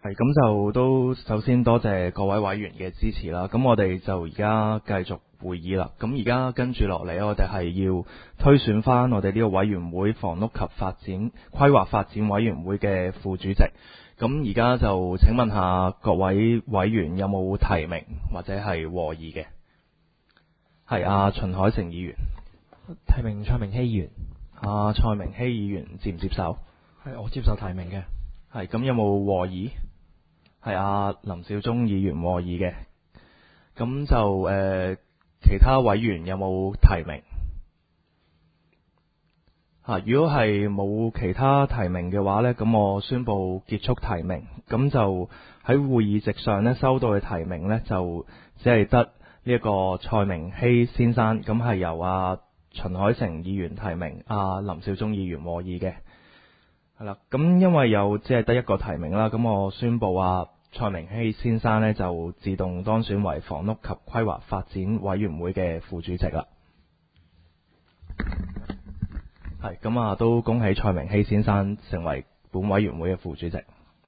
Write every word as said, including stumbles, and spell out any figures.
係咁就都首先多謝各位委員嘅支持啦。咁我哋就而家繼續會議啦。咁而家跟住落嚟，我哋係要推選翻我哋呢個委員會房屋及發展規劃發展委員會嘅副主席。咁而家就請問下各位委員有冇提名或者係和議嘅？係阿秦海誠議員提名蔡明熙議員。 阿蔡明熙議員接唔接受？ 係我接受提名嘅。 係咁有冇和議？係阿林少忠議員和議嘅。咁就誒、呃、其他委員有冇提名？啊，如果係冇其他提名嘅話呢，咁我宣布結束提名。咁就喺會議席上呢，收到嘅提名呢，就只係得呢一個蔡明熙先生。咁係由阿秦海誠議員提名，阿林少忠議員和議嘅。係啦，咁因為有只係得一個提名啦，咁我宣布啊，蔡明熙先生呢就自動當選為房屋及規劃發展委員會嘅副主席啦。係，咁啊都恭喜蔡明熙先生成為本委員會嘅副主席。